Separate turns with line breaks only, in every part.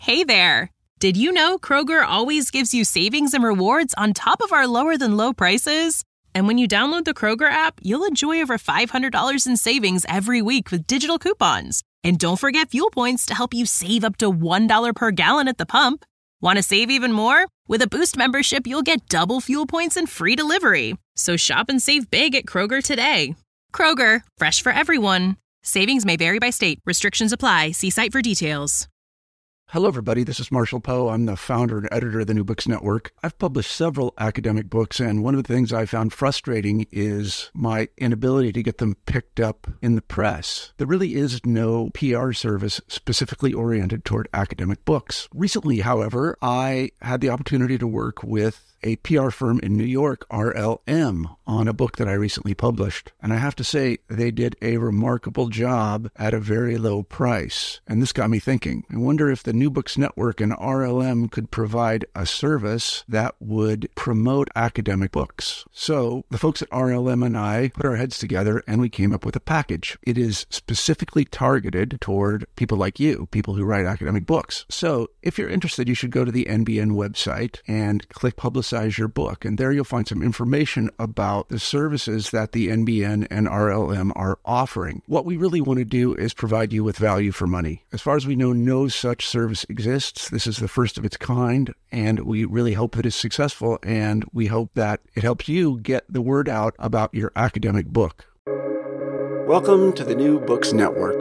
Hey there! Did you know Kroger always gives you savings and rewards on top of our lower-than-low prices? And when you download the Kroger app, you'll enjoy over $500 in savings every week with digital coupons. And don't forget fuel points to help you save up to $1 per gallon at the pump. Want to save even more? With a Boost membership, you'll get double fuel points and free delivery. So shop and save big at Kroger today. Kroger, fresh for everyone. Savings may vary by state. Restrictions apply. See site for details.
Hello, everybody. This is Marshall Poe. I'm the founder and editor of the New Books Network. I've published several academic books, and one of the things I found frustrating is my inability to get them picked up in the press. There really is no PR service specifically oriented toward academic books. Recently, however, I had the opportunity to work with a PR firm in New York, RLM, on a book that I recently published. And I have to say, they did a remarkable job at a very low price. And this got me thinking. I wonder if the New Books Network and RLM could provide a service that would promote academic books. So the folks at RLM and I put our heads together and we came up with a package. It is specifically targeted toward people like you, people who write academic books. So if you're interested, you should go to the NBN website and click Publicize Your Book. And there you'll find some information about the services that the NBN and RLM are offering. What we really want to do is provide you with value for money. As far as we know, no such service exists. This is the first of its kind, and we really hope that it's successful, and we hope that it helps you get the word out about your academic book. Welcome to the New Books Network.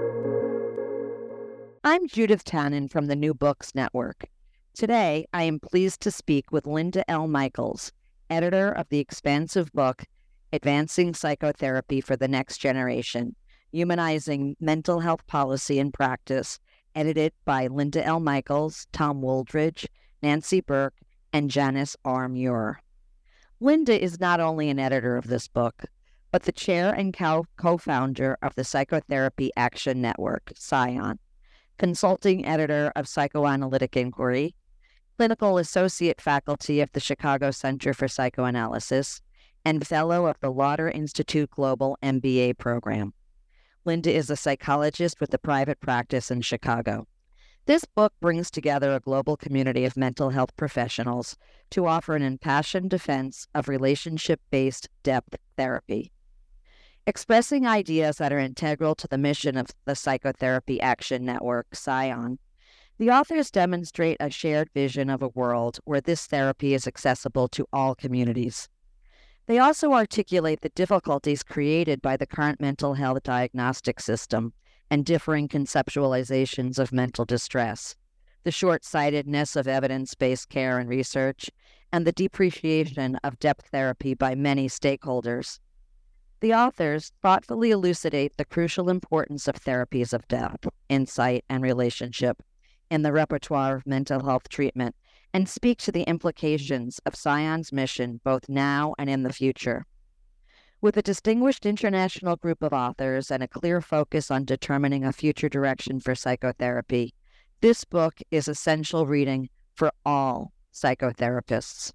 I'm Judith Tannen from the New Books Network. Today, I am pleased to speak with Linda L. Michaels, editor of the expansive book, Advancing Psychotherapy for the Next Generation, Humanizing Mental Health Policy and Practice, edited by Linda L. Michaels, Tom Wooldridge, Nancy Burke, and Janice R. Muir. Linda is not only an editor of this book, but the chair and co-founder of the Psychotherapy Action Network, SCIAN, consulting editor of Psychoanalytic Inquiry, clinical associate faculty of the Chicago Center for Psychoanalysis, and fellow of the Lauder Institute Global MBA program. Linda is a psychologist with a private practice in Chicago. This book brings together a global community of mental health professionals to offer an impassioned defense of relationship-based depth therapy. Expressing ideas that are integral to the mission of the Psychotherapy Action Network, SCIAN, the authors demonstrate a shared vision of a world where this therapy is accessible to all communities. They also articulate the difficulties created by the current mental health diagnostic system and differing conceptualizations of mental distress, the short-sightedness of evidence-based care and research, and the depreciation of depth therapy by many stakeholders. The authors thoughtfully elucidate the crucial importance of therapies of depth, insight, and relationship in the repertoire of mental health treatment and speak to the implications of SCIAN's mission both now and in the future. With a distinguished international group of authors and a clear focus on determining a future direction for psychotherapy, this book is essential reading for all psychotherapists.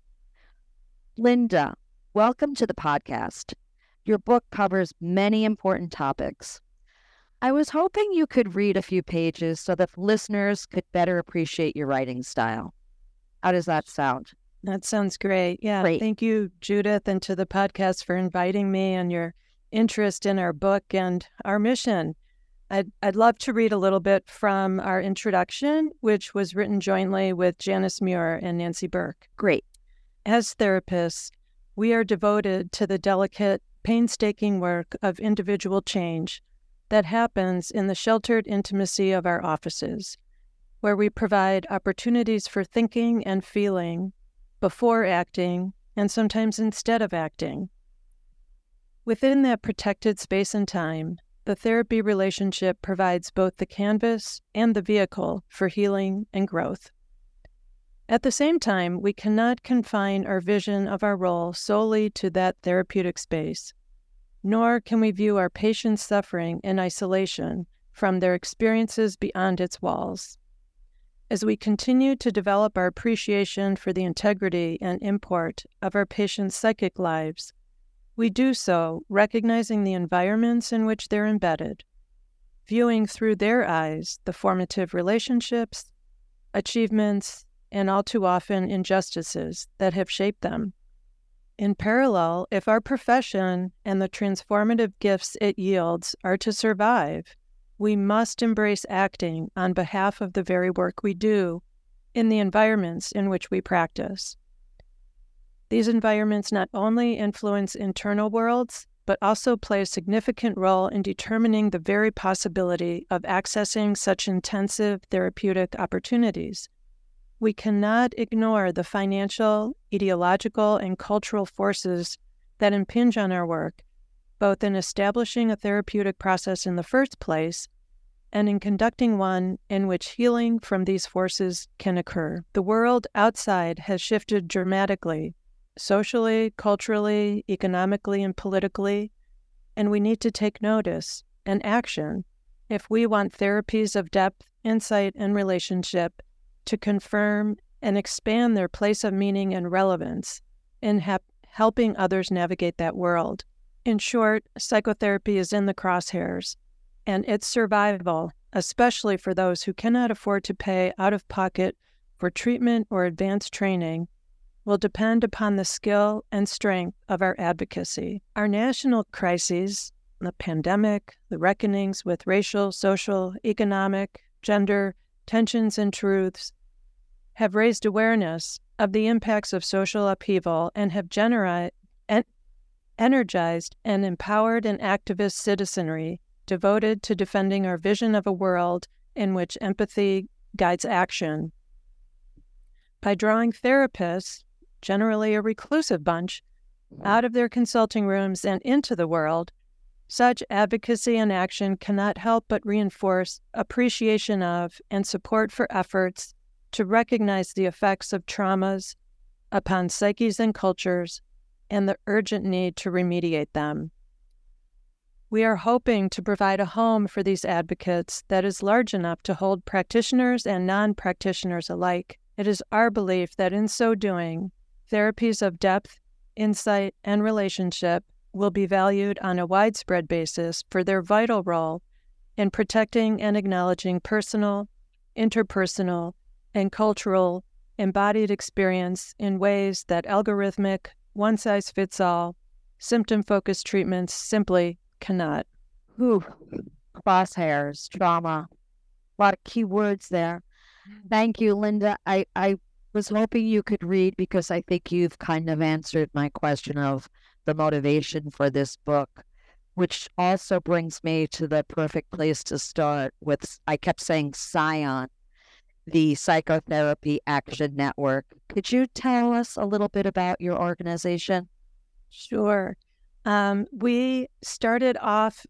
Linda, welcome to the podcast. Your book covers many important topics. I was hoping you could read a few pages so that listeners could better appreciate your writing style. How does that sound?
That sounds great. Yeah.
Great.
Thank you, Judith, and to the podcast for inviting me and your interest in our book and our mission. I'd love to read a little bit from our introduction, which was written jointly with Janice Muir and Nancy Burke.
Great.
As therapists, we are devoted to the delicate, painstaking work of individual change that happens in the sheltered intimacy of our offices, where we provide opportunities for thinking and feeling before acting and sometimes instead of acting. Within that protected space and time, the therapy relationship provides both the canvas and the vehicle for healing and growth. At the same time, we cannot confine our vision of our role solely to that therapeutic space, nor can we view our patients' suffering in isolation from their experiences beyond its walls. As we continue to develop our appreciation for the integrity and import of our patients' psychic lives, we do so recognizing the environments in which they're embedded, viewing through their eyes the formative relationships, achievements, and all too often injustices that have shaped them. In parallel, if our profession and the transformative gifts it yields are to survive, we must embrace acting on behalf of the very work we do in the environments in which we practice. These environments not only influence internal worlds, but also play a significant role in determining the very possibility of accessing such intensive therapeutic opportunities. We cannot ignore the financial, ideological, and cultural forces that impinge on our work, both in establishing a therapeutic process in the first place and in conducting one in which healing from these forces can occur. The world outside has shifted dramatically, socially, culturally, economically, and politically, and we need to take notice and action if we want therapies of depth, insight, and relationship to confirm and expand their place of meaning and relevance in helping others navigate that world. In short, psychotherapy is in the crosshairs, and its survival, especially for those who cannot afford to pay out of pocket for treatment or advanced training, will depend upon the skill and strength of our advocacy. Our national crises, the pandemic, the reckonings with racial, social, economic, gender, tensions, and truths, have raised awareness of the impacts of social upheaval and have energized and empowered an activist citizenry devoted to defending our vision of a world in which empathy guides action. By drawing therapists, generally a reclusive bunch, out of their consulting rooms and into the world, such advocacy and action cannot help but reinforce appreciation of and support for efforts to recognize the effects of traumas upon psyches and cultures and the urgent need to remediate them. We are hoping to provide a home for these advocates that is large enough to hold practitioners and non-practitioners alike. It is our belief that in so doing, therapies of depth, insight, and relationship will be valued on a widespread basis for their vital role in protecting and acknowledging personal, interpersonal, and cultural embodied experience in ways that algorithmic, one-size-fits-all, symptom-focused treatments simply cannot.
Ooh, crosshairs, trauma, a lot of key words there. Thank you, Linda. I was hoping you could read because I think you've kind of answered my question of the motivation for this book, which also brings me to the perfect place to start with, I kept saying SCIAN, the Psychotherapy Action Network. Could you tell us a little bit about your organization?
Sure. We started off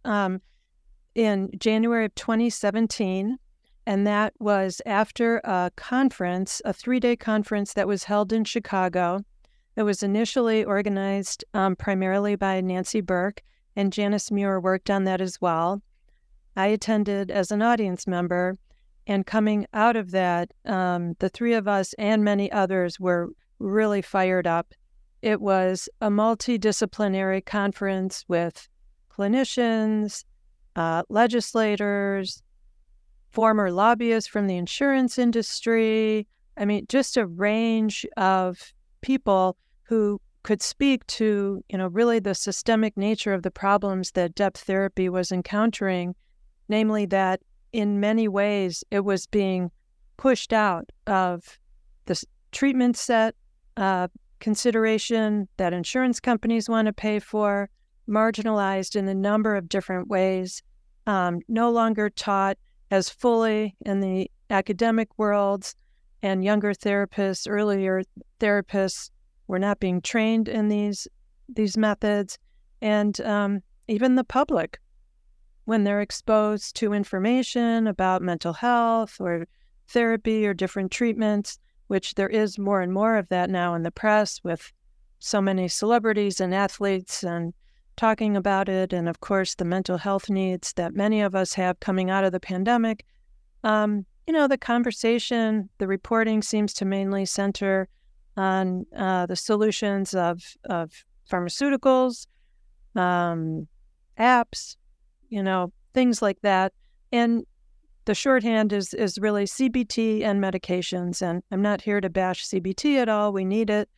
in January of 2017, and that was after a conference, a 3-day conference that was held in Chicago. It was initially organized primarily by Nancy Burke, and Janice Muir worked on that as well. I attended as an audience member, and coming out of that, the three of us and many others were really fired up. It was a multidisciplinary conference with clinicians, legislators, former lobbyists from the insurance industry. I mean, just a range of people who could speak to, really the systemic nature of the problems that depth therapy was encountering, namely that in many ways it was being pushed out of the treatment set consideration that insurance companies want to pay for, marginalized in a number of different ways, no longer taught as fully in the academic worlds, and younger therapists, earlier therapists were not being trained in these methods, and even the public, when they're exposed to information about mental health or therapy or different treatments, which there is more and more of that now in the press with so many celebrities and athletes and talking about it, and of course the mental health needs that many of us have coming out of the pandemic. The conversation, the reporting seems to mainly center on the solutions of pharmaceuticals, apps, things like that. And the shorthand is really CBT and medications. And I'm not here to bash CBT at all. We need it.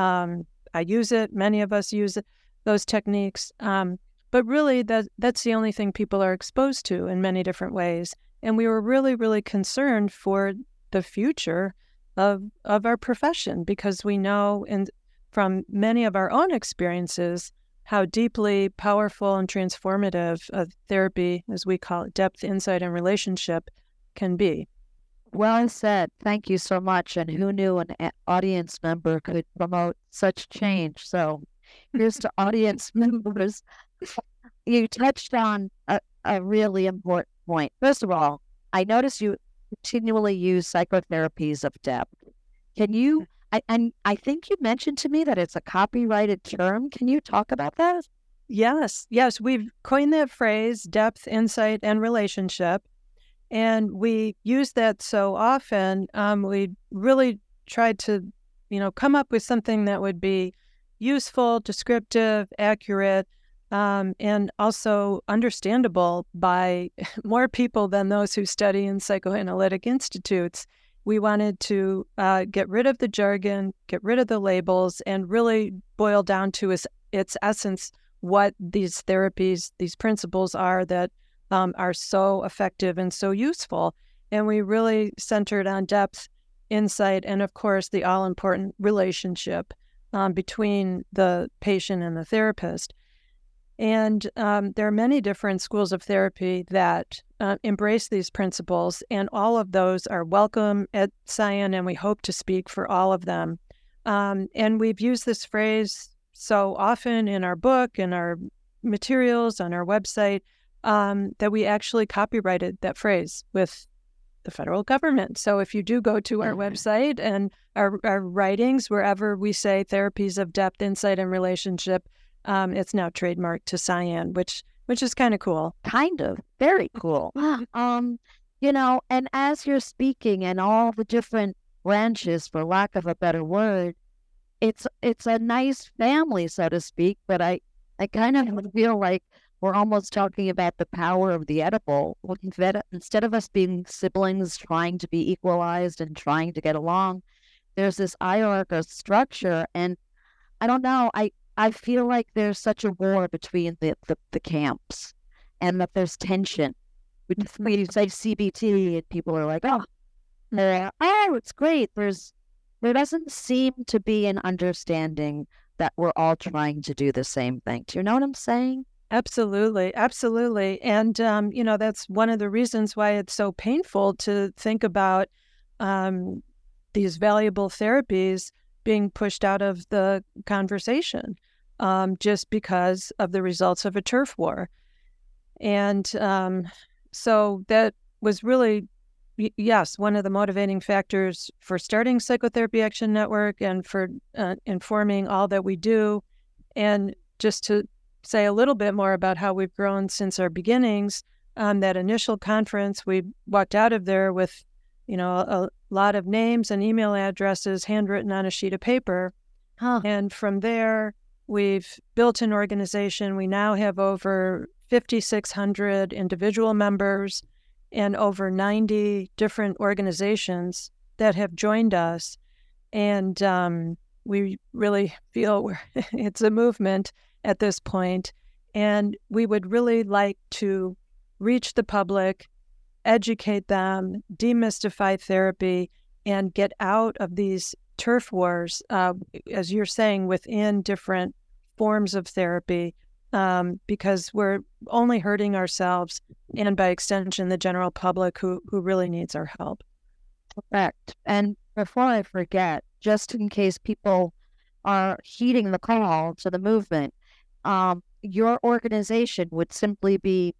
I use it. Many of us use those techniques. But really, that's the only thing people are exposed to in many different ways. And we were really, really concerned for the future of our profession, because we know from many of our own experiences how deeply powerful and transformative a therapy, as we call it, depth, insight, and relationship, can be.
Well said. Thank you so much. And who knew an audience member could promote such change? So here's to audience members. You touched on a really important point. First of all, I notice you continually use psychotherapies of depth. Can you, I think you mentioned to me that it's a copyrighted term. Can you talk about that?
Yes. We've coined that phrase, depth, insight, and relationship. And we use that so often. We really tried to, come up with something that would be useful, descriptive, accurate, and also understandable by more people than those who study in psychoanalytic institutes. We wanted to get rid of the jargon, get rid of the labels, and really boil down to its essence what these therapies, these principles are that are so effective and so useful. And we really centered on depth, insight, and of course, the all-important relationship between the patient and the therapist. And there are many different schools of therapy that embrace these principles, and all of those are welcome at SCIAN, and we hope to speak for all of them. And we've used this phrase so often in our book, in our materials, on our website, that we actually copyrighted that phrase with the federal government. So if you do go to our website and our writings, wherever we say therapies of depth, insight, and relationship, it's now trademarked to SCIAN, which is kind of cool.
Kind of. Very cool. And as you're speaking and all the different branches, for lack of a better word, it's a nice family, so to speak, but I kind of feel like we're almost talking about the power of the edible. Instead of us being siblings trying to be equalized and trying to get along, there's this hierarchical structure. And I don't know, I feel like there's such a war between the camps, and that there's tension. When you say CBT, and people are like, oh, it's great. There doesn't seem to be an understanding that we're all trying to do the same thing. Do you know what I'm saying?
Absolutely. And, that's one of the reasons why it's so painful to think about these valuable therapies being pushed out of the conversation just because of the results of a turf war. And so that was really, yes, one of the motivating factors for starting Psychotherapy Action Network and for informing all that we do. And just to say a little bit more about how we've grown since our beginnings, that initial conference, we walked out of there with, a lot of names and email addresses handwritten on a sheet of paper. And from there, we've built an organization. We now have over 5,600 individual members and over 90 different organizations that have joined us. And we really feel it's a movement at this point. And we would really like to reach the public, educate them, demystify therapy, and get out of these turf wars, as you're saying, within different forms of therapy, because we're only hurting ourselves and, by extension, the general public who really needs our help.
Correct. And before I forget, just in case people are heeding the call to the movement, your organization would simply be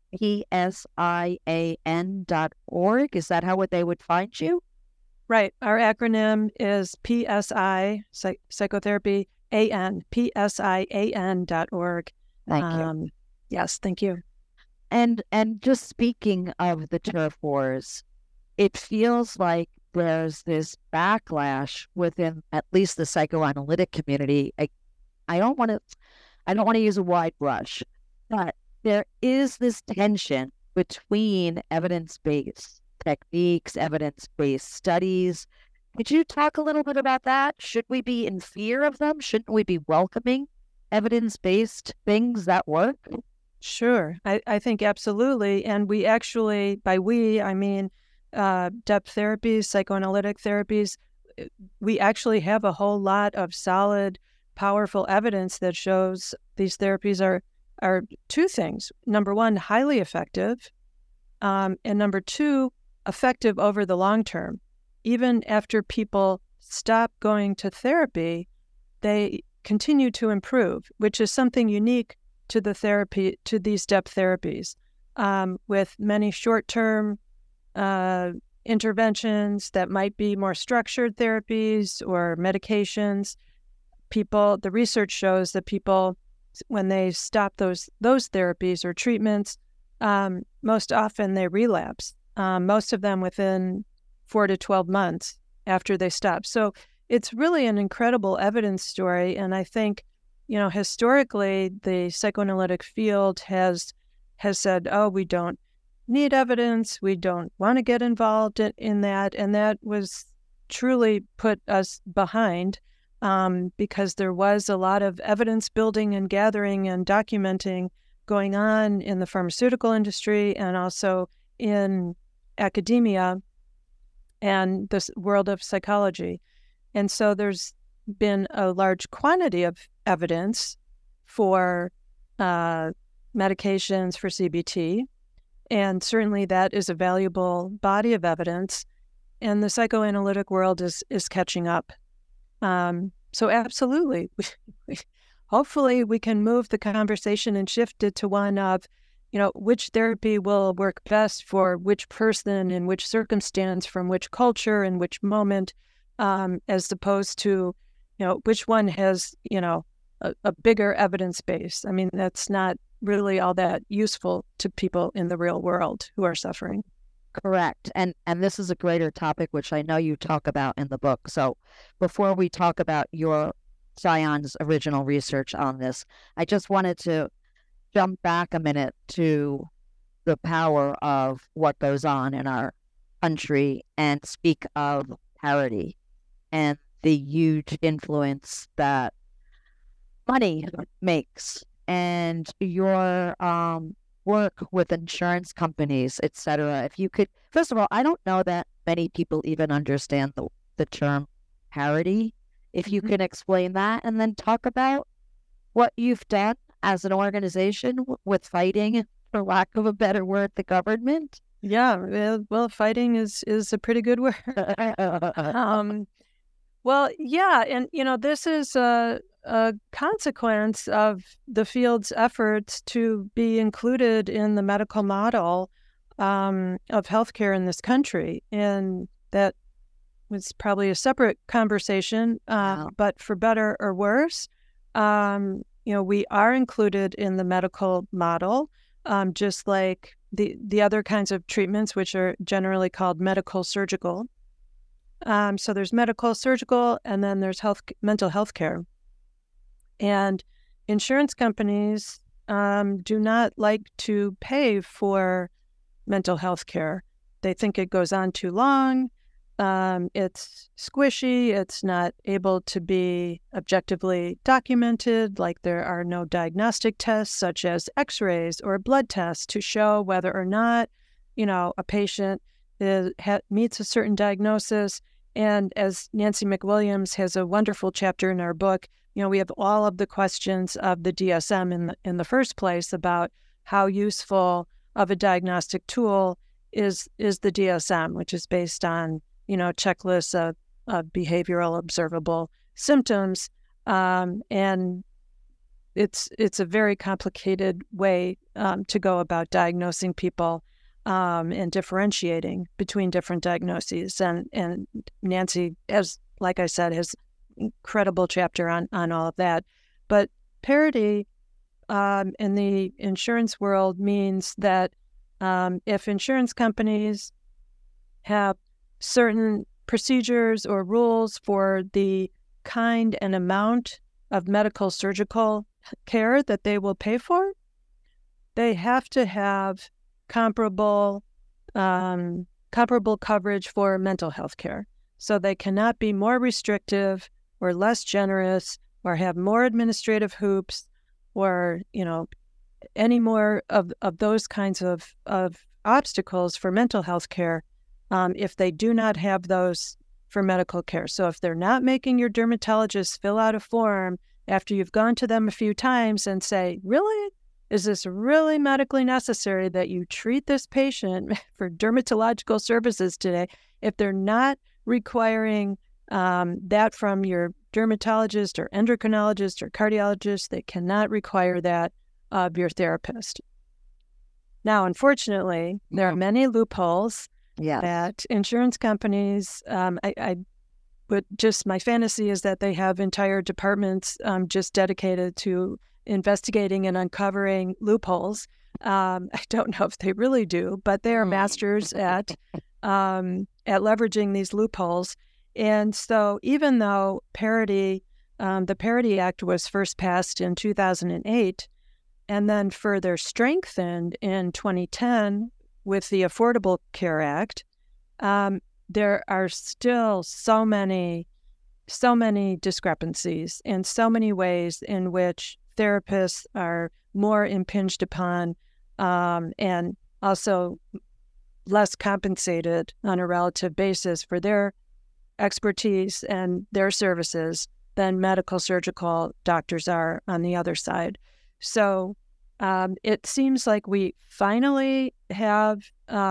psian.org. Is that how they would find you?
Right. Our acronym is PSI, Psychotherapy AN, psian.org.
Thank you.
Yes, thank you.
And just speaking of the turf wars, it feels like there's this backlash within at least the psychoanalytic community. I don't want to use a wide brush, but there is this tension between evidence-based techniques, evidence-based studies. Could you talk a little bit about that? Should we be in fear of them? Shouldn't we be welcoming evidence-based things that work?
Sure. I think absolutely. And we actually, by we, I mean depth therapies, psychoanalytic therapies, we actually have a whole lot of solid, powerful evidence that shows these therapies are two things. Number one, highly effective. And number two, effective over the long term. Even after people stop going to therapy, they continue to improve, which is something unique to the therapy, to these depth therapies. With many short-term interventions that might be more structured therapies or medications, the research shows that people, when they stop those therapies or treatments, most often they relapse, most of them within 4 to 12 months after they stop. So it's really an incredible evidence story. And I think, historically, the psychoanalytic field has said, oh, we don't need evidence. We don't want to get involved in that. And that was truly put us behind because there was a lot of evidence building and gathering and documenting going on in the pharmaceutical industry and also in academia and this world of psychology. And so there's been a large quantity of evidence for medications for CBT, and certainly that is a valuable body of evidence, and the psychoanalytic world is catching up. So absolutely, hopefully we can move the conversation and shift it to one of, which therapy will work best for which person in which circumstance, from which culture, in which moment, as opposed to, which one has, a bigger evidence base. I mean, that's not really all that useful to people in the real world who are suffering.
Correct. And this is a greater topic, which I know you talk about in the book. So before we talk about your Zion's original research on this, I just wanted to jump back a minute to the power of what goes on in our country and speak of parity and the huge influence that money makes, and your work with insurance companies, et cetera. If you could, first of all, I don't know that many people even understand the term parity. If you can explain that, and then talk about what you've done as an organization with fighting, for lack of a better word, the government.
Yeah, well, fighting is a pretty good word. Well, yeah, and this is a consequence of the field's efforts to be included in the medical model of healthcare in this country, and that was probably a separate conversation.
Wow.
But for better or worse, we are included in the medical model, just like the other kinds of treatments, which are generally called medical surgical. So there's medical surgical, and then there's mental health care. And insurance companies do not like to pay for mental health care. They think it goes on too long. It's squishy. It's not able to be objectively documented. Like, there are no diagnostic tests such as x-rays or blood tests to show whether or not, a patient meets a certain diagnosis. And as Nancy McWilliams has a wonderful chapter in our book, we have all of the questions of the DSM in the first place about how useful of a diagnostic tool is the DSM, which is based on, checklists of behavioral observable symptoms. And it's a very complicated way to go about diagnosing people and differentiating between different diagnoses. And Nancy, like I said, has incredible chapter on all of that. But parity in the insurance world means that if insurance companies have certain procedures or rules for the kind and amount of medical surgical care that they will pay for, they have to have comparable comparable coverage for mental health care. So they cannot be more restrictive or less generous or have more administrative hoops or, any more of those kinds of obstacles for mental health care if they do not have those for medical care. So if they're not making your dermatologist fill out a form after you've gone to them a few times and say, really? Is this really medically necessary that you treat this patient for dermatological services today? If they're not requiring that from your dermatologist or endocrinologist or cardiologist, they cannot require that of your therapist. Now, unfortunately, there are many loopholes that insurance companies, my fantasy is that they have entire departments just dedicated to investigating and uncovering loopholes. I don't know if they really do, but they are masters at leveraging these loopholes. And so even though the Parity Act was first passed in 2008 and then further strengthened in 2010 with the Affordable Care Act, there are still so many discrepancies and so many ways in which therapists are more impinged upon and also less compensated on a relative basis for their expertise and their services than medical surgical doctors are on the other side. So it seems like we finally have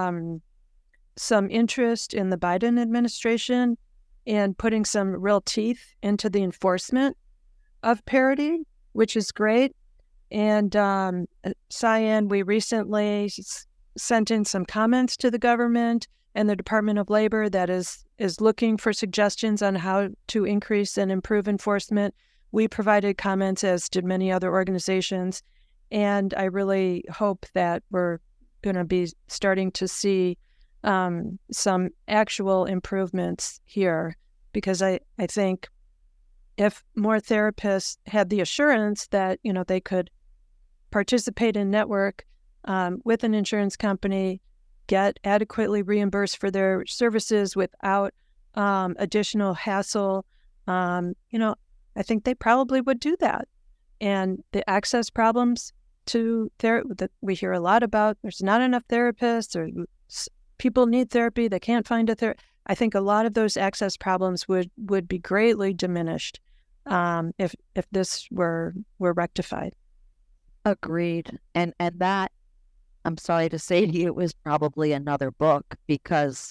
some interest in the Biden administration in putting some real teeth into the enforcement of parity, which is great. And Cyan, we recently sent in some comments to the government and the Department of Labor that is looking for suggestions on how to increase and improve enforcement. We provided comments, as did many other organizations. And I really hope that we're going to be starting to see some actual improvements here, because I think if more therapists had the assurance that, they could participate in network with an insurance company, get adequately reimbursed for their services without additional hassle, I think they probably would do that. And the access problems to therapy that we hear a lot about, there's not enough therapists, or people need therapy, they can't find a therapist. I think a lot of those access problems would be greatly diminished if this were rectified.
Agreed. And that, I'm sorry to say to you, it was probably another book, because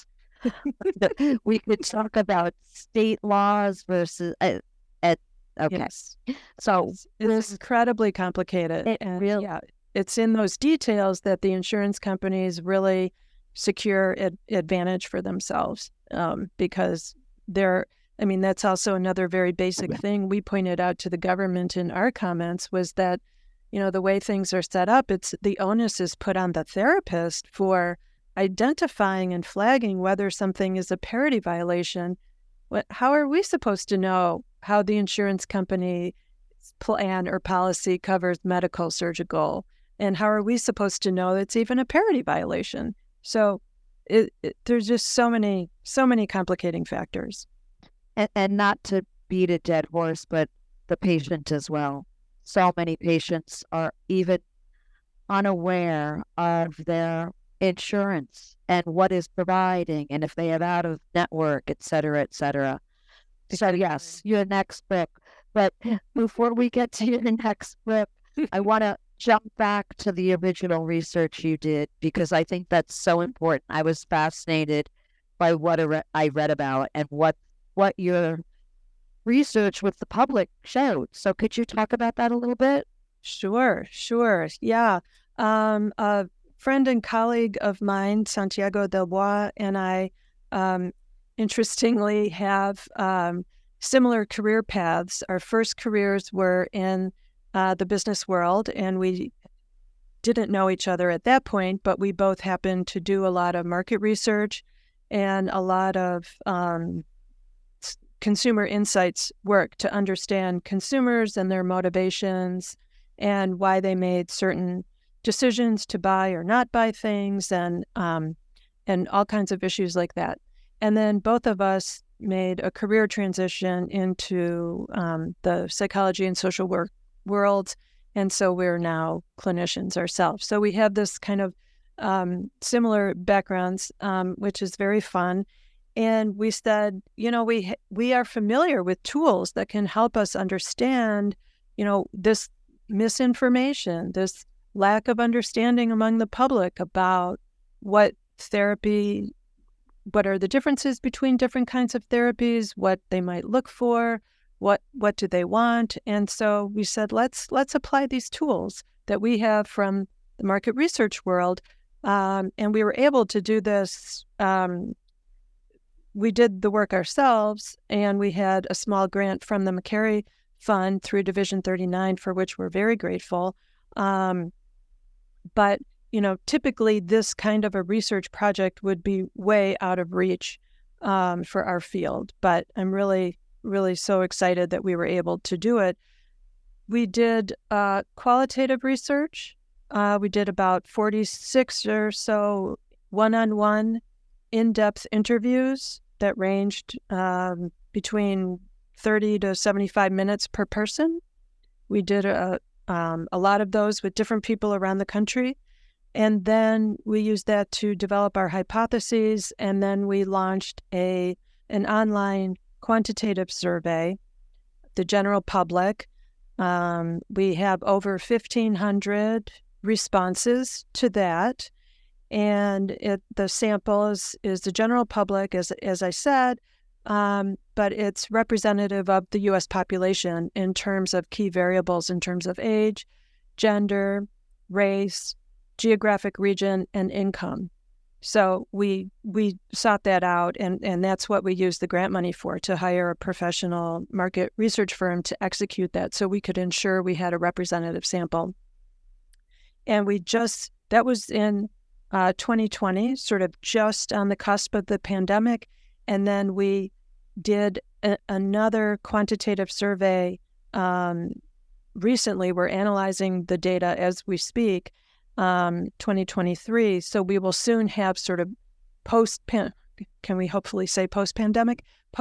we could talk about state laws versus okay.
Yes.
So
it's incredibly complicated. It's in those details that the insurance companies really secure advantage for themselves, because that's also another very basic thing we pointed out to the government in our comments, was that, the way things are set up, it's the onus is put on the therapist for identifying and flagging whether something is a parity violation. How are we supposed to know how the insurance company plan or policy covers medical, surgical, and how are we supposed to know it's even a parity violation? So there's just so many complicating factors.
And not to beat a dead horse, but the patient as well. So many patients are even unaware of their insurance and what is providing, and if they have out of network, et cetera, et cetera. So yes, your next book. But before we get to your next book, I want to jump back to the original research you did, because I think that's so important. I was fascinated by what I read about and what your research with the public showed. So could you talk about that a little bit?
Sure. Yeah. A friend and colleague of mine, Santiago Del Bois, and I, interestingly, have similar career paths. Our first careers were in the business world, and we didn't know each other at that point, but we both happened to do a lot of market research and a lot of consumer insights work to understand consumers and their motivations and why they made certain decisions to buy or not buy things, and and all kinds of issues like that. And then both of us made a career transition into the psychology and social work world. And so we're now clinicians ourselves. So we have this kind of similar backgrounds, which is very fun. And we said, we are familiar with tools that can help us understand, this misinformation, this lack of understanding among the public about what are the differences between different kinds of therapies, what they might look for, what do they want. And so we said, let's apply these tools that we have from the market research world. And we were able to do this. We did the work ourselves, and we had a small grant from the McCary Fund through Division 39, for which we're very grateful. But, typically this kind of a research project would be way out of reach for our field. But I'm really, really so excited that we were able to do it. We did qualitative research. We did about 46 or so one-on-one in-depth interviews that ranged between 30 to 75 minutes per person. We did a lot of those with different people around the country. And then we used that to develop our hypotheses. And then we launched an online quantitative survey, the general public. We have over 1,500 responses to that. And the sample is the general public, as I said, but it's representative of the U.S. population in terms of key variables, in terms of age, gender, race, geographic region, and income. So we sought that out, and that's what we used the grant money for, to hire a professional market research firm to execute that so we could ensure we had a representative sample. And that was in 2020, sort of just on the cusp of the pandemic. And then we did another quantitative survey recently. We're analyzing the data as we speak, 2023. So we will soon have sort of can we hopefully say post-pandemic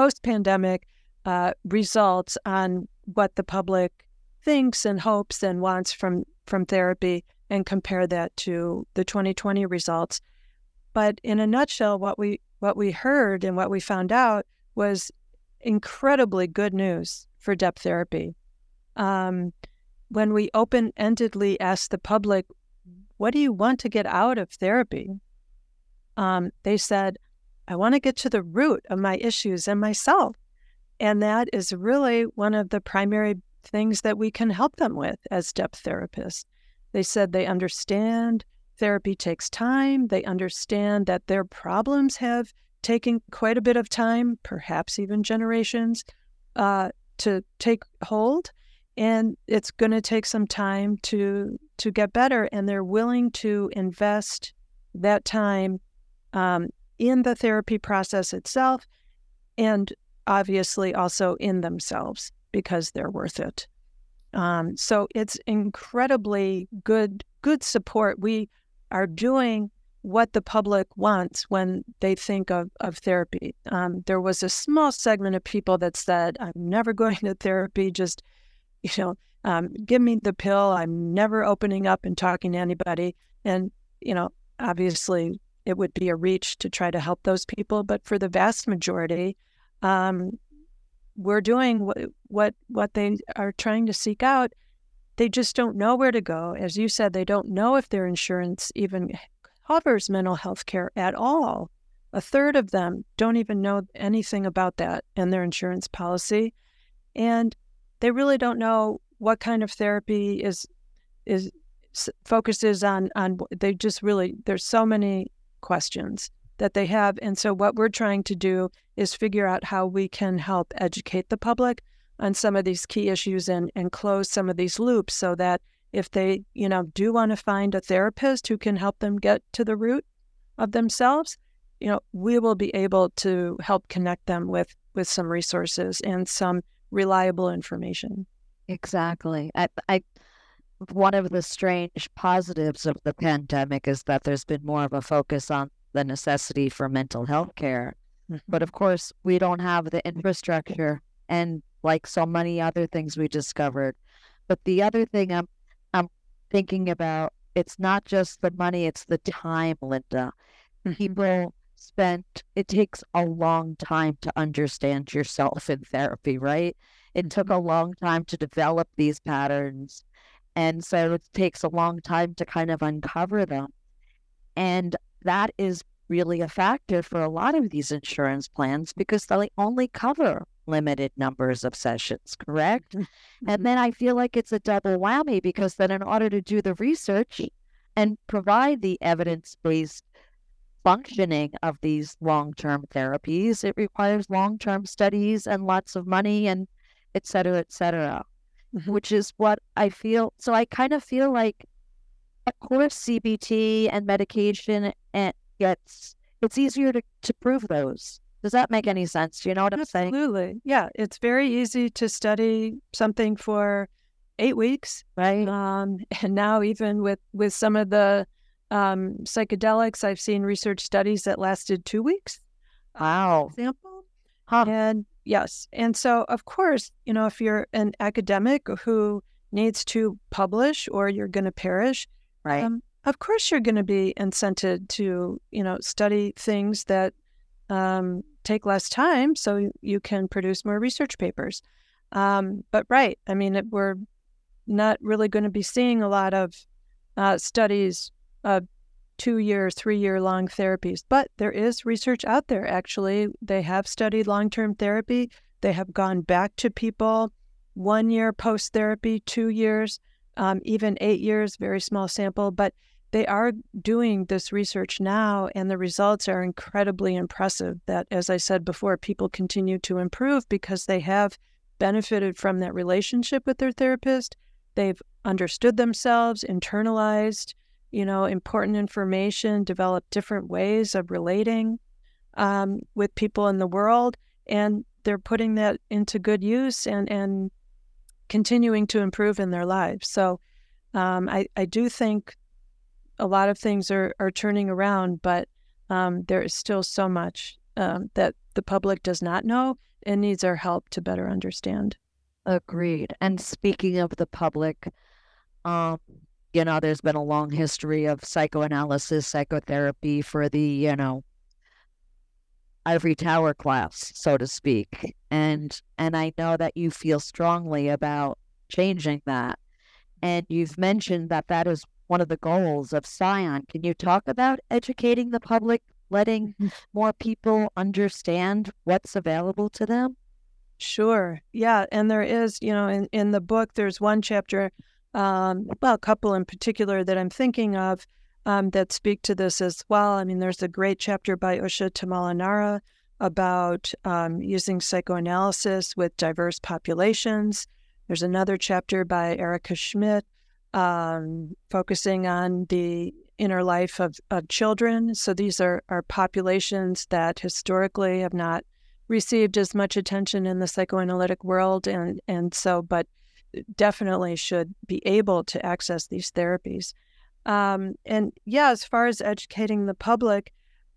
results on what the public thinks and hopes and wants from therapy, and compare that to the 2020 results. But in a nutshell, what we heard and what we found out was incredibly good news for depth therapy. When we open-endedly asked the public, what do you want to get out of therapy? They said, I want to get to the root of my issues and myself. And that is really one of the primary things that we can help them with as depth therapists. They said they understand therapy takes time. They understand that their problems have taken quite a bit of time, perhaps even generations, to take hold. And it's going to take some time to get better. And they're willing to invest that time in the therapy process itself, and obviously also in themselves, because they're worth it. So it's incredibly good support. We are doing what the public wants when they think of therapy. There was a small segment of people that said, I'm never going to therapy, just, give me the pill. I'm never opening up and talking to anybody. And, obviously it would be a reach to try to help those people. But for the vast majority, we're doing what they are trying to seek out. They just don't know where to go. As you said, they don't know if their insurance even covers mental health care at all. A third of them don't even know anything about that in their insurance policy. And they really don't know what kind of therapy focuses on. They just really, there's so many questions that they have. And so what we're trying to do is figure out how we can help educate the public on some of these key issues and close some of these loops, so that if they, do want to find a therapist who can help them get to the root of themselves, we will be able to help connect them with some resources and some reliable information.
Exactly. One of the strange positives of the pandemic is that there's been more of a focus on the necessity for mental health care.
Mhm.
But of course, we don't have the infrastructure and like so many other things we discovered. But the other thing I'm thinking about, it's not just the money, it's the time, Linda. People it takes a long time to understand yourself in therapy, right? It took a long time to develop these patterns. And so it takes a long time to kind of uncover them. And that is really a factor for a lot of these insurance plans because they only cover limited numbers of sessions, correct? And then I feel like it's a double whammy because then in order to do the research and provide the evidence-based functioning of these long-term therapies, it requires long-term studies and lots of money and et cetera, which is what I feel. So I kind of feel like, of course, CBT and medication, it's easier to prove those. Does that make any sense? Do you know what I'm saying?
Absolutely. Yeah, it's very easy to study something for 8 weeks.
Right.
And now even with some of the psychedelics, I've seen research studies that lasted 2 weeks.
Wow.
Example.
Huh.
And yes. And so, of course, if you're an academic who needs to publish or you're going to perish,
Right.
Of course you're going to be incented to, study things that take less time so you can produce more research papers. But right, I mean, we're not really going to be seeing a lot of studies of 2-year, 3-year long therapies. But there is research out there, actually. They have studied long-term therapy. They have gone back to people 1 year post-therapy, 2 years, even 8 years, very small sample. But they are doing this research now, and the results are incredibly impressive that, as I said before, people continue to improve because they have benefited from that relationship with their therapist. They've understood themselves, internalized, important information, developed different ways of relating with people in the world, and they're putting that into good use and continuing to improve in their lives. So I do think a lot of things are turning around, but there is still so much that the public does not know and needs our help to better understand.
Agreed. And speaking of the public, there's been a long history of psychoanalysis, psychotherapy for the, ivory tower class, so to speak. And I know that you feel strongly about changing that. And you've mentioned that is one of the goals of Scion. Can you talk about educating the public, letting more people understand what's available to them?
Sure. Yeah. And there is, in the book, there's one chapter, a couple in particular that I'm thinking of that speak to this as well. I mean, there's a great chapter by Usha Tamalanara about using psychoanalysis with diverse populations. There's another chapter by Erica Schmidt focusing on the inner life of children. So these are populations that historically have not received as much attention in the psychoanalytic world, but definitely should be able to access these therapies. As far as educating the public,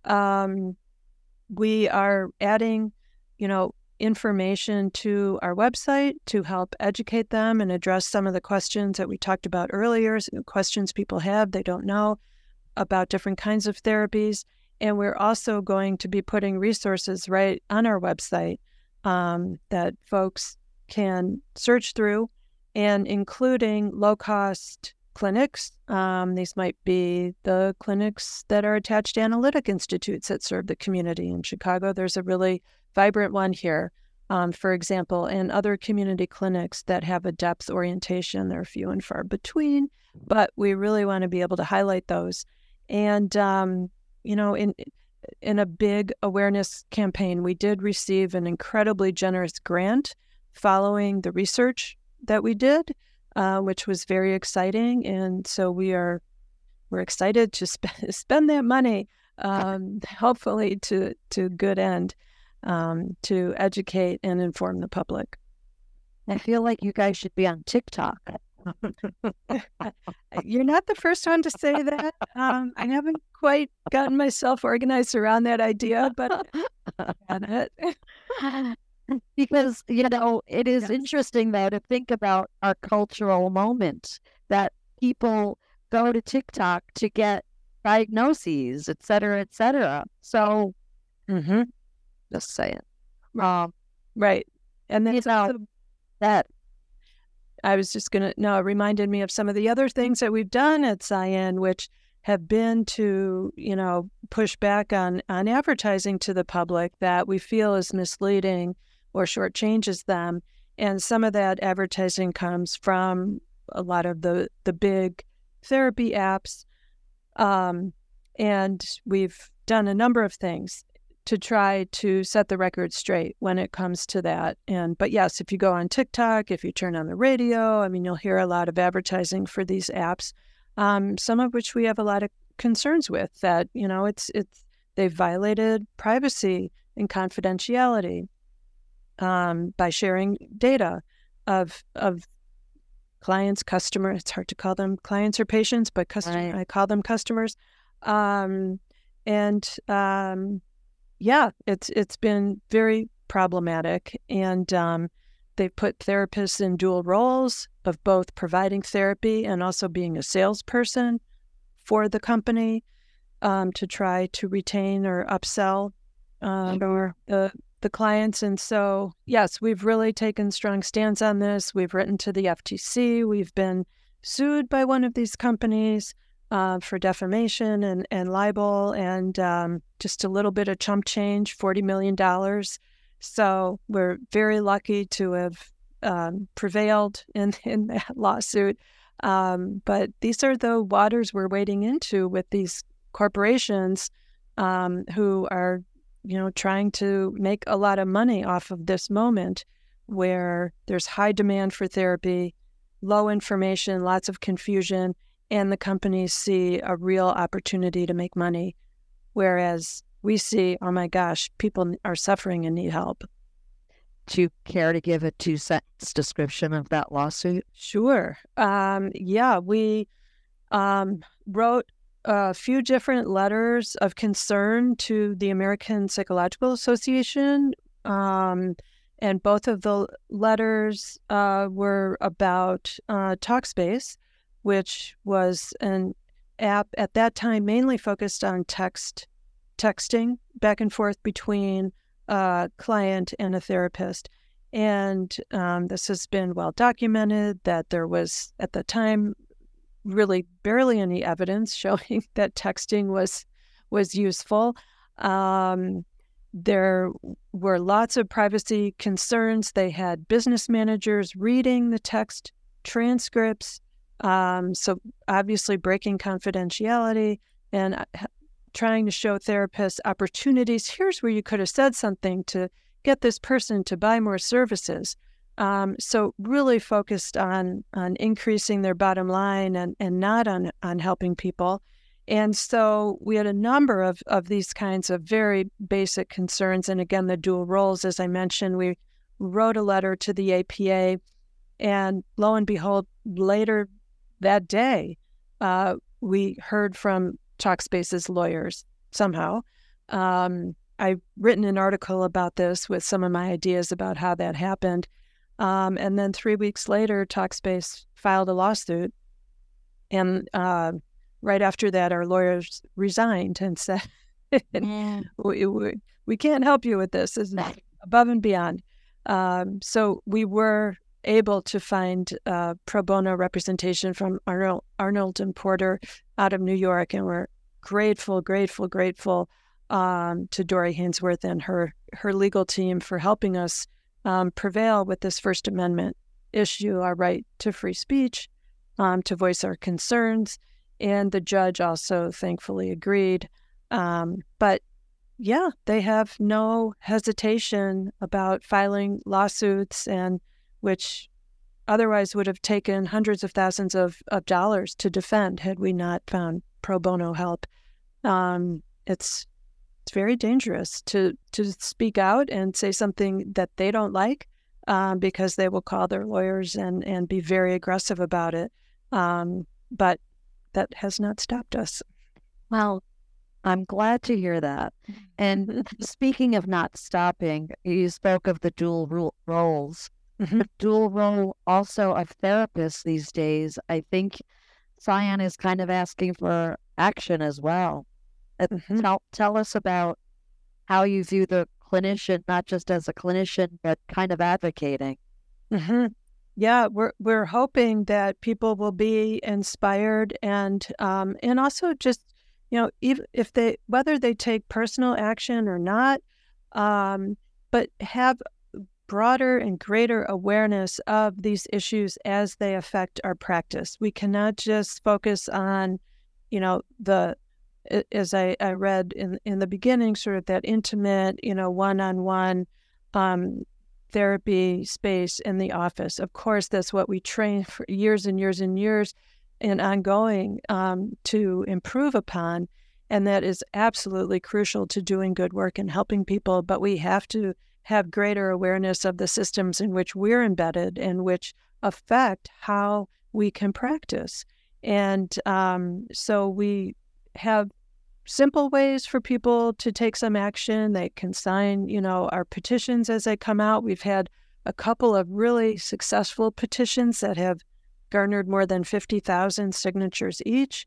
we are adding, information to our website to help educate them and address some of the questions that we talked about earlier, questions people have, they don't know about different kinds of therapies. And we're also going to be putting resources right on our website that folks can search through, and including low-cost clinics. These might be the clinics that are attached to analytic institutes that serve the community. In Chicago, there's a really vibrant one here, for example, and other community clinics that have a depth orientation. They're few and far between, but we really want to be able to highlight those. And, in a big awareness campaign, we did receive an incredibly generous grant following the research that we did, which was very exciting. And so we're excited to spend that money, hopefully to good end, to educate and inform the public.
I feel like you guys should be on TikTok.
You're not the first one to say that. I haven't quite gotten myself organized around that idea, but it.
Because, it is interesting, though, to think about our cultural moment that people go to TikTok to get diagnoses, et cetera, et cetera. So, just saying.
Right. And then
that
I was just going to, no, it reminded me of some of the other things that we've done at Cyan, which have been to, push back on advertising to the public that we feel is misleading or shortchanges them. And some of that advertising comes from a lot of the big therapy apps. And we've done a number of things to try to set the record straight when it comes to that. But yes, if you go on TikTok, if you turn on the radio, you'll hear a lot of advertising for these apps, some of which we have a lot of concerns with, that, they've violated privacy and confidentiality by sharing data of clients, customers. It's hard to call them clients or patients, but
Right.
I call them customers. It's been very problematic, and they've put therapists in dual roles of both providing therapy and also being a salesperson for the company to try to retain or upsell the clients. And so, yes, we've really taken strong stance on this. We've written to the FTC. We've been sued by one of these companies for defamation and libel, and just a little bit of chump change, $40 million. So we're very lucky to have prevailed in that lawsuit. But these are the waters we're wading into with these corporations who are, trying to make a lot of money off of this moment where there's high demand for therapy, low information, lots of confusion, and the companies see a real opportunity to make money, whereas we see, oh my gosh, people are suffering and need help.
Do you care to give a 2-sentence description of that lawsuit?
Sure. We wrote a few different letters of concern to the American Psychological Association, and both of the letters were about Talkspace, which was an app at that time mainly focused on texting back and forth between a client and a therapist. And this has been well documented that there was, at the time, really barely any evidence showing that texting was useful. There were lots of privacy concerns. They had business managers reading the text transcripts, so obviously breaking confidentiality and trying to show therapists opportunities. Here's where you could have said something to get this person to buy more services. So really focused on increasing their bottom line and not on helping people. And so we had a number of these kinds of very basic concerns. And again, the dual roles, as I mentioned, we wrote a letter to the APA, and lo and behold, later that day, we heard from Talkspace's lawyers somehow. I've written an article about this with some of my ideas about how that happened. And then 3 weeks later, Talkspace filed a lawsuit. And right after that, our lawyers resigned and said, we can't help you with this. This is above and beyond. So we were able to find pro bono representation from Arnold and Porter out of New York. And we're grateful to Dori Hainsworth and her legal team for helping us prevail with this First Amendment issue, our right to free speech, to voice our concerns. And the judge also thankfully agreed. But yeah, they have no hesitation about filing lawsuits, and which otherwise would have taken hundreds of thousands of dollars to defend had we not found pro bono help. It's very dangerous to speak out and say something that they don't like, because they will call their lawyers and be very aggressive about it. But that has not stopped us.
Well, I'm glad to hear that. And speaking of not stopping, you spoke of the dual roles.
Mm-hmm.
The dual role also of therapists these days. I think Cyan is kind of asking for action as well.
Mm-hmm.
Tell us about how you view the clinician, not just as a clinician, but kind of advocating.
Mm-hmm. Yeah, we're hoping that people will be inspired and also just, even if whether they take personal action or not, but have broader and greater awareness of these issues as they affect our practice. We cannot just focus on, as I read in the beginning, sort of that intimate, one-on-one therapy space in the office. Of course, that's what we train for years and years and years and ongoing to improve upon. And that is absolutely crucial to doing good work and helping people. But we have to have greater awareness of the systems in which we're embedded and which affect how we can practice. And so we have simple ways for people to take some action. They can sign, our petitions as they come out. We've had a couple of really successful petitions that have garnered more than 50,000 signatures each.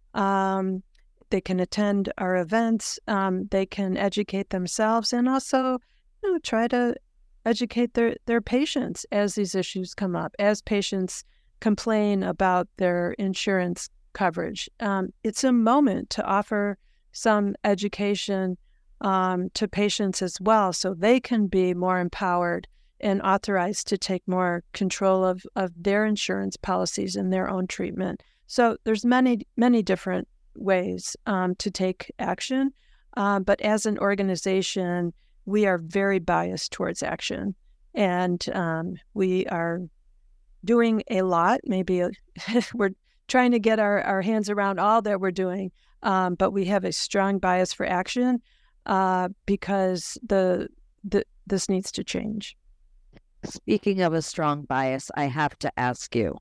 They can attend our events. They can educate themselves and also try to educate their patients as these issues come up, as patients complain about their insurance coverage. It's a moment to offer some education to patients as well, so they can be more empowered and authorized to take more control of their insurance policies and their own treatment. So there's many, many different ways to take action. But as an organization, we are very biased towards action. And we are doing a lot. Maybe we're trying to get our hands around all that we're doing. But we have a strong bias for action because this needs to change.
Speaking of a strong bias, I have to ask you,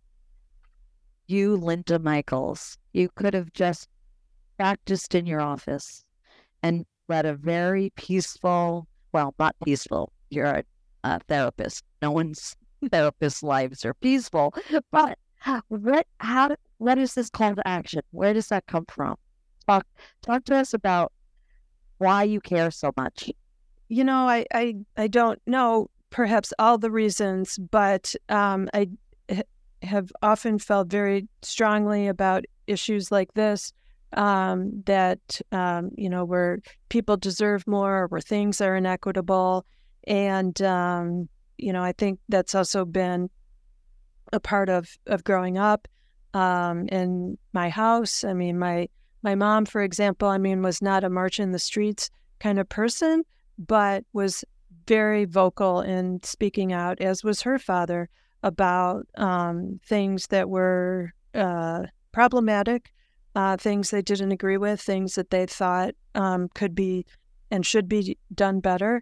Linda Michaels, you could have just practiced in your office and led a very peaceful, well, not peaceful, you're a therapist. No one's therapist lives are peaceful, but what is this call to action? Where does that come from? Talk to us about why you care so much.
I don't know perhaps all the reasons, but I have often felt very strongly about issues like this, that, where people deserve more, where things are inequitable. And, I think that's also been a part of growing up in my house. I mean, my mom, for example, was not a march in the streets kind of person, but was very vocal in speaking out, as was her father, about things that were problematic, things they didn't agree with, things that they thought could be and should be done better.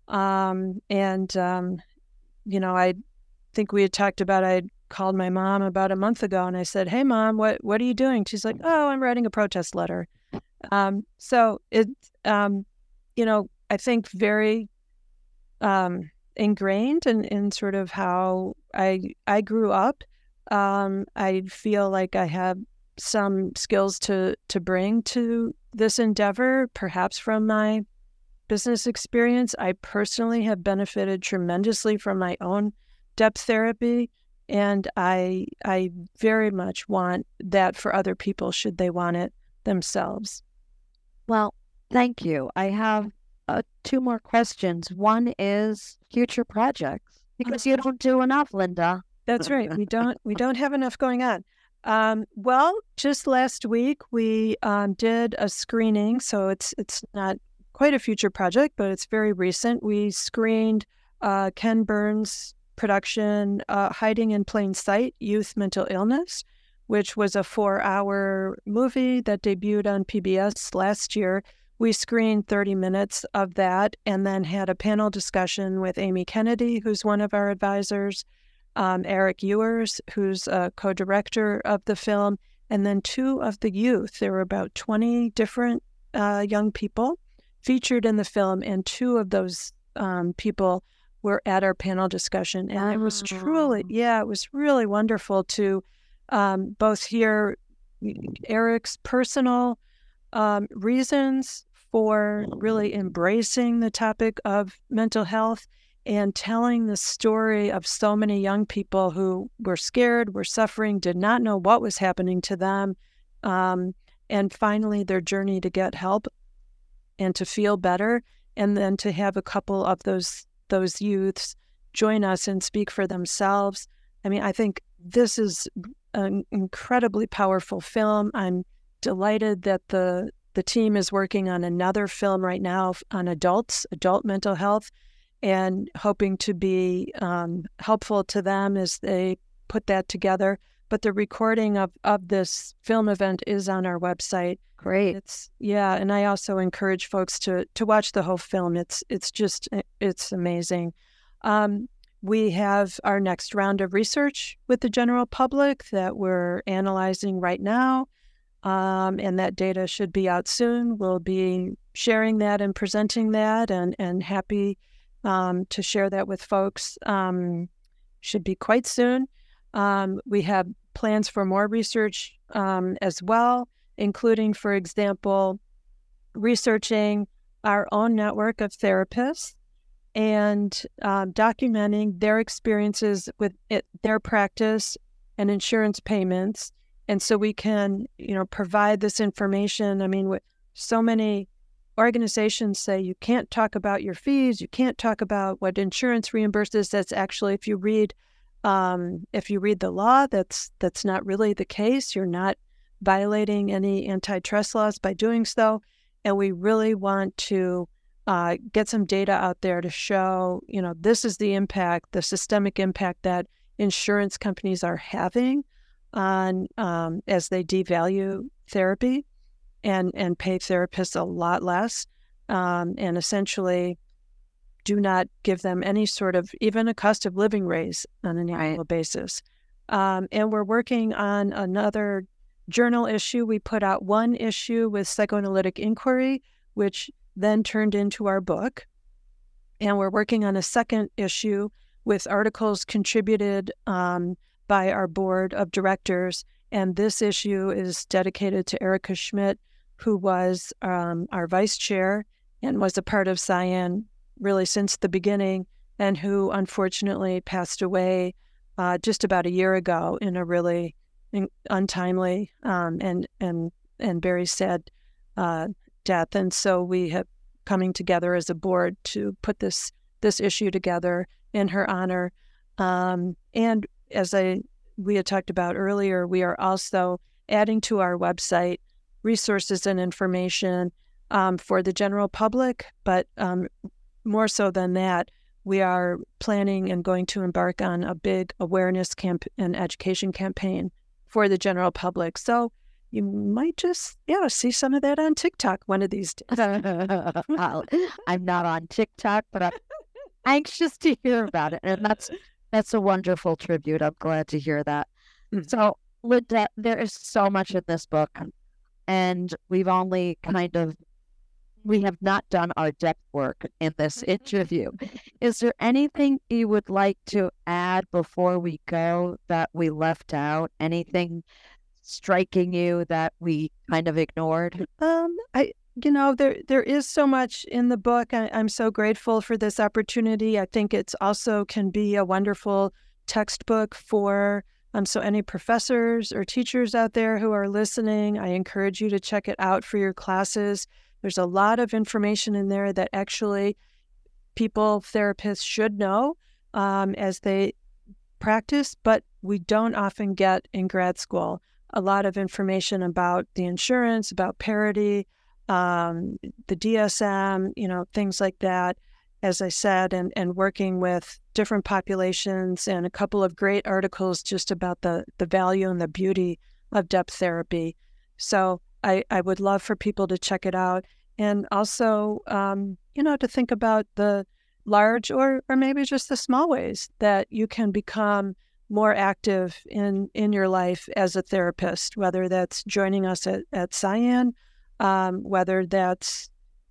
I think we had talked about, I called my mom about a month ago and I said, "Hey, Mom, what are you doing?" She's like, "Oh, I'm writing a protest letter." So it's, I think very ingrained in sort of how I grew up. I feel like I have some skills to bring to this endeavor, perhaps from my business experience. I personally have benefited tremendously from my own depth therapy, and I very much want that for other people should they want it themselves.
Well, thank you. I have two more questions. One is future projects, because you don't do enough, Linda.
That's right. We don't have enough going on. Well, just last week we did a screening, so it's not quite a future project, but it's very recent. We screened Ken Burns' production, Hiding in Plain Sight, Youth Mental Illness, which was a 4-hour movie that debuted on PBS last year, we screened 30 minutes of that and then had a panel discussion with Amy Kennedy, who's one of our advisors, Eric Ewers, who's a co-director of the film, and then 2 of the youth. There were about 20 different young people featured in the film, and 2 of those people were at our panel discussion. And it was truly, it was really wonderful to both hear Eric's personal reasons for really embracing the topic of mental health and telling the story of so many young people who were scared, were suffering, did not know what was happening to them, and finally their journey to get help and to feel better, and then to have a couple of those youths join us and speak for themselves. I mean, I think this is an incredibly powerful film. I'm delighted that the team is working on another film right now on adult mental health, and hoping to be helpful to them as they put that together. But the recording of this film event is on our website.
Great.
And I also encourage folks to watch the whole film. It's amazing. We have our next round of research with the general public that we're analyzing right now, and that data should be out soon. We'll be sharing that and presenting that, and happy to share that with folks. Should be quite soon. We have plans for more research as well, including, for example, researching our own network of therapists and documenting their experiences with their practice and insurance payments. And so we can, provide this information. I mean, so many organizations say you can't talk about your fees, you can't talk about what insurance reimburses. That's actually, if you read the law, that's not really the case. You're not violating any antitrust laws by doing so. And we really want to get some data out there to show, this is the impact, the systemic impact that insurance companies are having on as they devalue therapy and pay therapists a lot less, and essentially do not give them any sort of even a cost of living raise on an annual basis. And we're working on another journal issue. We put out one issue with Psychoanalytic Inquiry, which then turned into our book. And we're working on a second issue with articles contributed by our board of directors. And this issue is dedicated to Erica Schmidt, who was our vice chair and was a part of Cyan really since the beginning, and who unfortunately passed away just about a year ago in a really untimely and very sad death. And so we have coming together as a board to put this issue together in her honor. And as we had talked about earlier, we are also adding to our website resources and information for the general public, but more so than that, we are planning and going to embark on a big awareness and education campaign for the general public. So you might just, see some of that on TikTok one of these days.
I'm not on TikTok, but I'm anxious to hear about it. And that's a wonderful tribute. I'm glad to hear that. Mm-hmm. So, Linda, there is so much in this book, and we've only we have not done our depth work in this interview. Is there anything you would like to add before we go that we left out? Anything striking you that we kind of ignored?
There is so much in the book. I'm so grateful for this opportunity. I think it's also can be a wonderful textbook for so any professors or teachers out there who are listening. I encourage you to check it out for your classes. There's a lot of information in there that actually therapists should know as they practice, but we don't often get in grad school. A lot of information about the insurance, about parity, the DSM, things like that, as I said, and working with different populations, and a couple of great articles just about the value and the beauty of depth therapy. So I would love for people to check it out. And also, to think about the large or maybe just the small ways that you can become more active in your life as a therapist, whether that's joining us at Cyan, whether that's,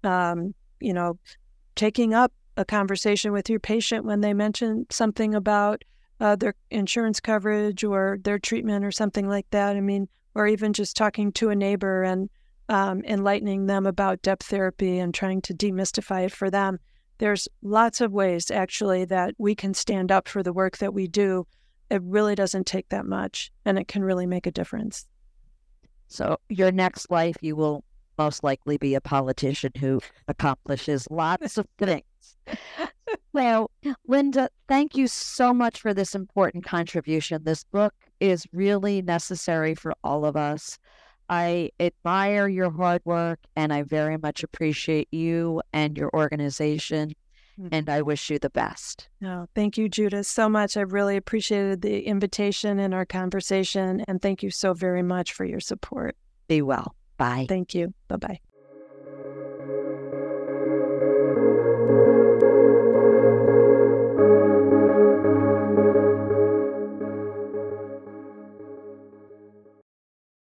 taking up a conversation with your patient when they mention something about their insurance coverage or their treatment or something like that. I mean, or even just talking to a neighbor and enlightening them about depth therapy and trying to demystify it for them. There's lots of ways, actually, that we can stand up for the work that we do. It really doesn't take that much, and it can really make a difference.
So your next life, you will most likely be a politician who accomplishes lots of things. Well, Linda, thank you so much for this important contribution. This book is really necessary for all of us. I admire your hard work, and I very much appreciate you and your organization, and I wish you the best.
Oh, thank you, Judith, so much. I really appreciated the invitation and our conversation, and thank you so very much for your support.
Be well. Bye.
Thank you. Bye-bye.